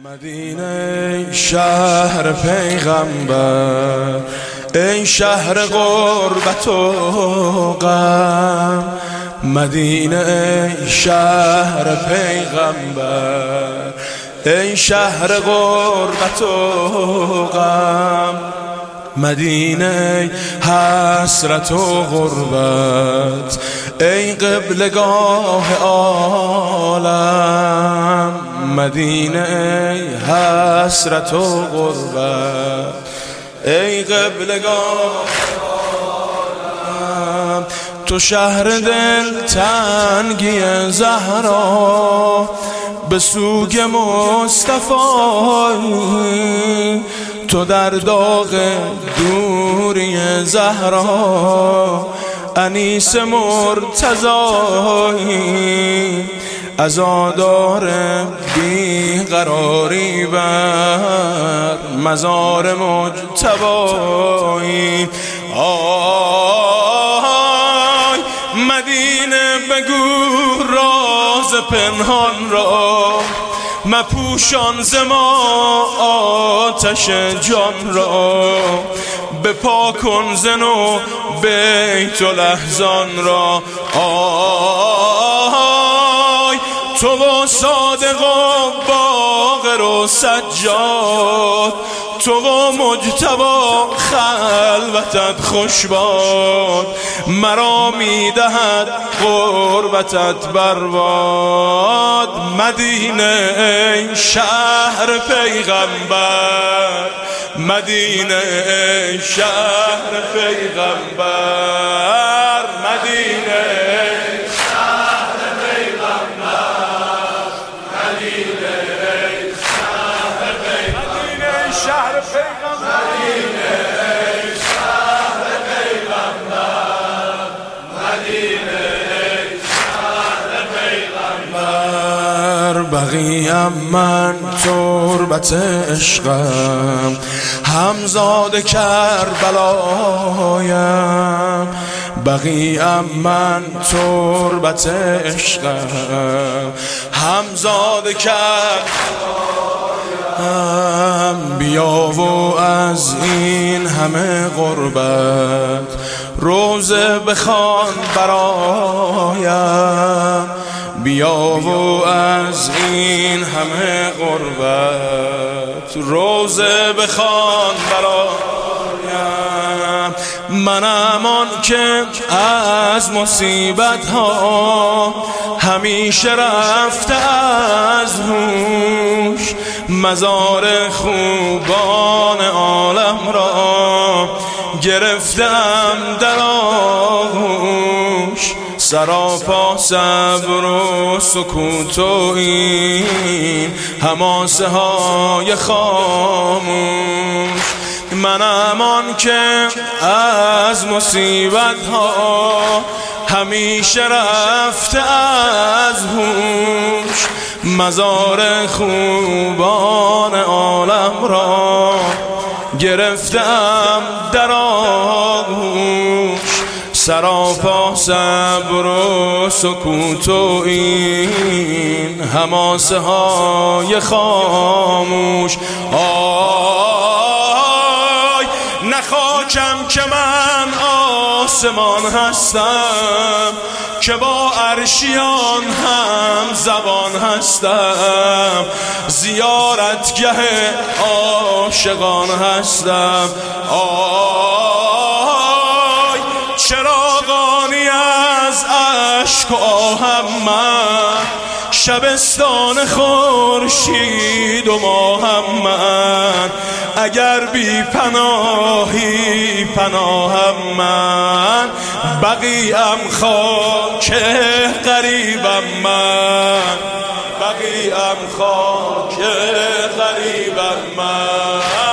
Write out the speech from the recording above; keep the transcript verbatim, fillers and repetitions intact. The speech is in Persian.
مدینه شهر پیغمبر، ای شهر غربت و غم. مدینه شهر پیغمبر، ای شهر غربت و غم. مدینه حسرت و غربت، ای قبلگاه عالم. مدینه حسرت و غربت، ای قبلگاه عالم. تو شهر دل تنگی زهرا، به سوگ مصطفی. تو در داغ دوری زهرا، انیس مرتضی. عزادار بیقراری بر مزار مجتبی. آی مدینه بگو راز پنهان را، مپوشان ز ما آتش جان را. بپا کن ز نو بیت الاحزان را. آی تو و صادق و باقر و سجاد، تو و مجتبی خلوتت خوش باد. مرا میدهد غربتت برباد. مدینه ای شهر پیغمبر، مدینه ای شهر پیغمبر. مدینه ای شهر پیغمبر، مدینه ای شهر پیغمبر، مدینه ای شهر پیغمبر، مدینه ای شهر پیغمبر، مدینه ای شهر پیغمبر. بقیم من تربت عشقم، همزاد کربلایم. بقیم من تربت عشقم، همزاد کربلایم. بیا و از این همه غربت روزه بخوان برایم. بیا و از این همه غربت روزه بخوان برایم. منم آن که از مصیبت ها همیشه رفته از هوش. مزار خوبان عالم را گرفتم در آغوش. سراپا صبر و سکوت و این حماسه های خاموش. منم آن که از مصیبت ها همیشه رفته از هوش. مزار خوبان عالم را گرفتم در آغوش. سراپا صبر و سکوت و این حماسه های خاموش. آی نخاکم که من آسمان هستم، که با عرشیان هم زبان هستم. زیارتگه عاشقان هستم. آی چراغانی از اشک و آهم من، شبستان خورشید و ماهم من. اگر بی پناهی پناهم من، بقیم خاک غریبم من، بقیم خاک غریبم من.